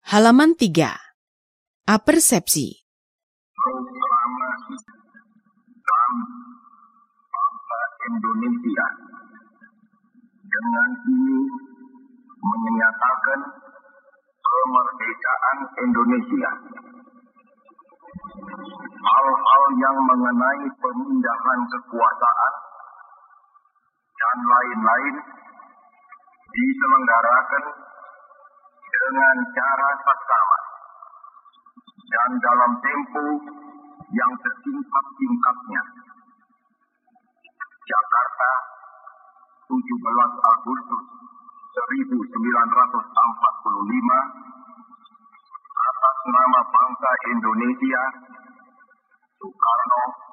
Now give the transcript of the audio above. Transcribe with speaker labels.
Speaker 1: Halaman 3. Apersepsi.
Speaker 2: Proklamasi kami bangsa Indonesia dengan ini menyatakan kemerdekaan Indonesia. Hal-hal yang mengenai pemindahan kekuasaan dan lain-lain diselenggarakan dengan cara seksama dan dalam tempo yang sesingkat-singkatnya. Jakarta, 17 Agustus 1945, atas nama bangsa Indonesia, Soekarno,